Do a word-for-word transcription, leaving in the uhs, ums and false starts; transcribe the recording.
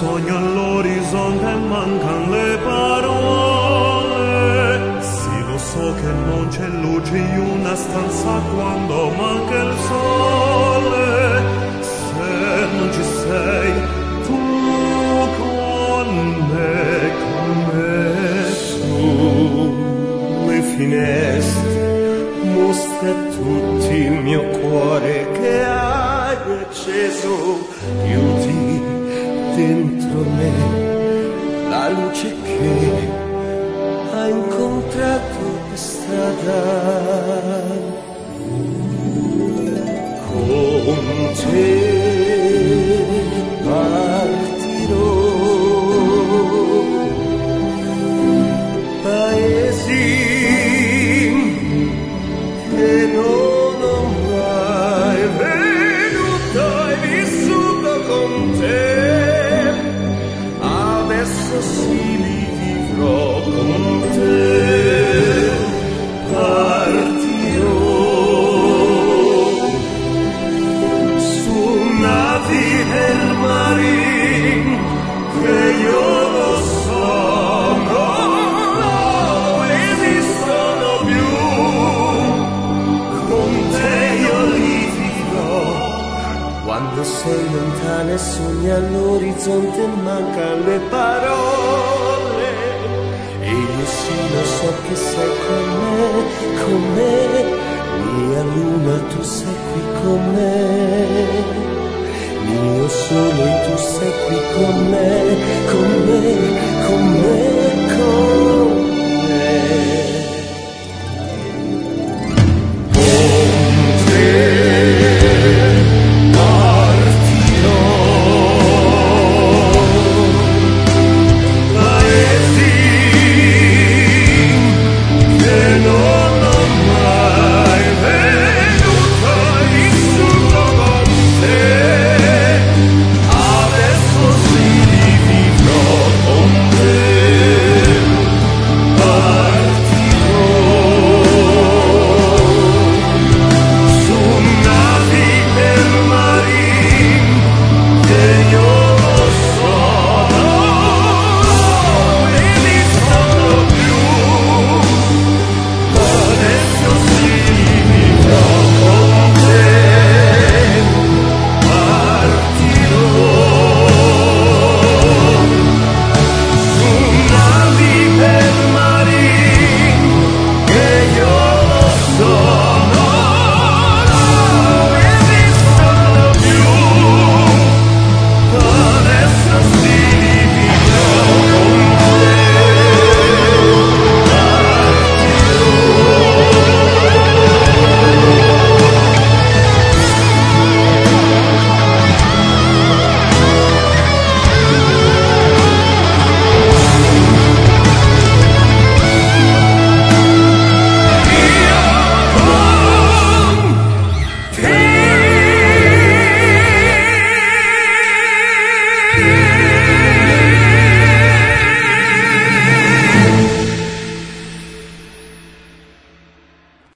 sogno all'orizzonte e mancan le parole. Sì, lo so che non c'è luce in una stanza quando manca il sole. Se non ci sei tu con me, con me. Sulle finestre mostra a tutti il mio cuore che hai acceso più di dentro me, la luce che ha incontrato per strada. Con te partirò, paesi che non ho mai veduto e vissuto con te. Adesso sì li vivrò con te. Partirò su navi del marin che io lo so non esistono più. Con te io li vivrò. Quando sei lontana e sogni all'orizzonte e mancano le parole. E io sì lo so che sei con me, con me. Mia luna tu sei qui con me. Mio sole tu sei qui con me, con me, con me, con me.